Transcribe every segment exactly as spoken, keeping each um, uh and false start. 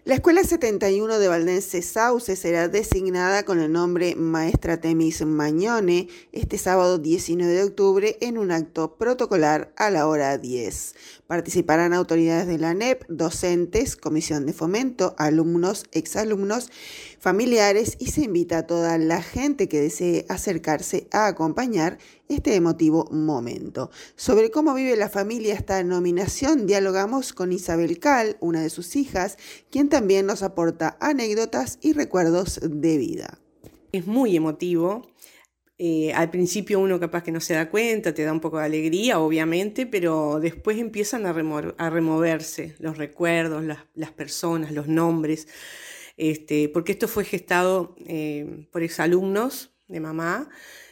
La Escuela setenta y uno de Valdense Sauce será designada con el nombre Maestra Temis Mañone este sábado diecinueve de octubre en un acto protocolar a la hora diez. Participarán autoridades de la A N E P, docentes, comisión de fomento, alumnos, exalumnos, familiares y se invita a toda la gente que desee acercarse a acompañar este emotivo momento. Sobre cómo vive la familia esta nominación, dialogamos con Isabel Cal, una de sus hijas, quien también nos aporta anécdotas y recuerdos de vida. Es muy emotivo. Eh, al principio uno capaz que no se da cuenta, te da un poco de alegría, obviamente, pero después empiezan a, remo- a removerse los recuerdos, las, las personas, los nombres, este, porque esto fue gestado eh, por exalumnos de mamá.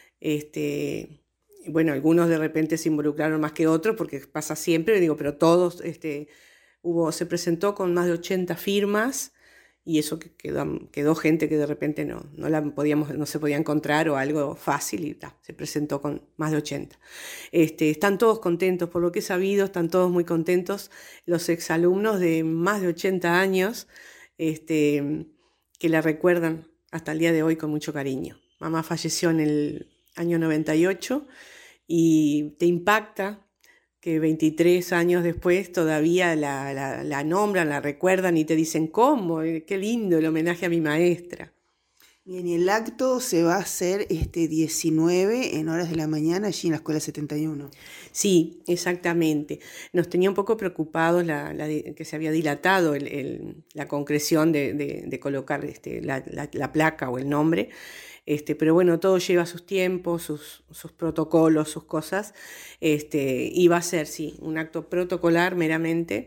Este, bueno, algunos de repente se involucraron más que otros, porque pasa siempre, digo, pero todos, este, hubo, se presentó con más de ochenta firmas. Y eso que quedó, quedó gente que de repente no, no, la podíamos, no se podía encontrar o algo fácil y ta, se presentó con más de ochenta. Este, están todos contentos, por lo que he sabido, están todos muy contentos los exalumnos de más de ochenta años este, que la recuerdan hasta el día de hoy con mucho cariño. Mamá falleció en el año noventa y ocho y te impacta que veintitrés años después todavía la, la, la nombran, la recuerdan y te dicen, ¿cómo? Qué lindo el homenaje a mi maestra. Bien, y el acto se va a hacer este diecinueve en horas de la mañana allí en la Escuela setenta y uno. Sí, exactamente. Nos tenía un poco preocupados la, la, que se había dilatado el, el, la concreción de, de, de colocar este, la, la, la placa o el nombre. Este, pero bueno, todo lleva sus tiempos, sus, sus protocolos, sus cosas. Este, y va a ser, sí, un acto protocolar meramente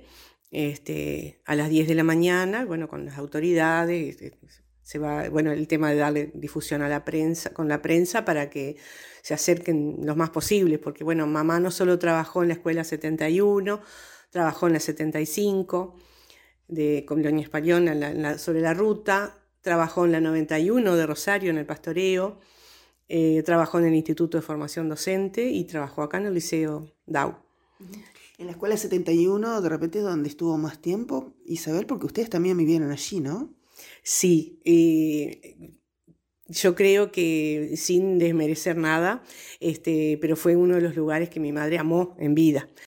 este, a las diez de la mañana, bueno, con las autoridades. Este, se va, bueno, el tema de darle difusión a la prensa, con la prensa para que se acerquen los más posibles, porque bueno, mamá no solo trabajó en la escuela setenta y uno, trabajó en la setenta y cinco de Colonia Española en la, en la, sobre la ruta, trabajó en la noventa y uno de Rosario en el pastoreo, eh, trabajó en el Instituto de Formación Docente y trabajó acá en el Liceo D A U. En la Escuela setenta y uno, de repente es donde estuvo más tiempo, Isabel, porque ustedes también vivieron allí, ¿no? Sí, eh, yo creo que sin desmerecer nada, este, pero fue uno de los lugares que mi madre amó en vida.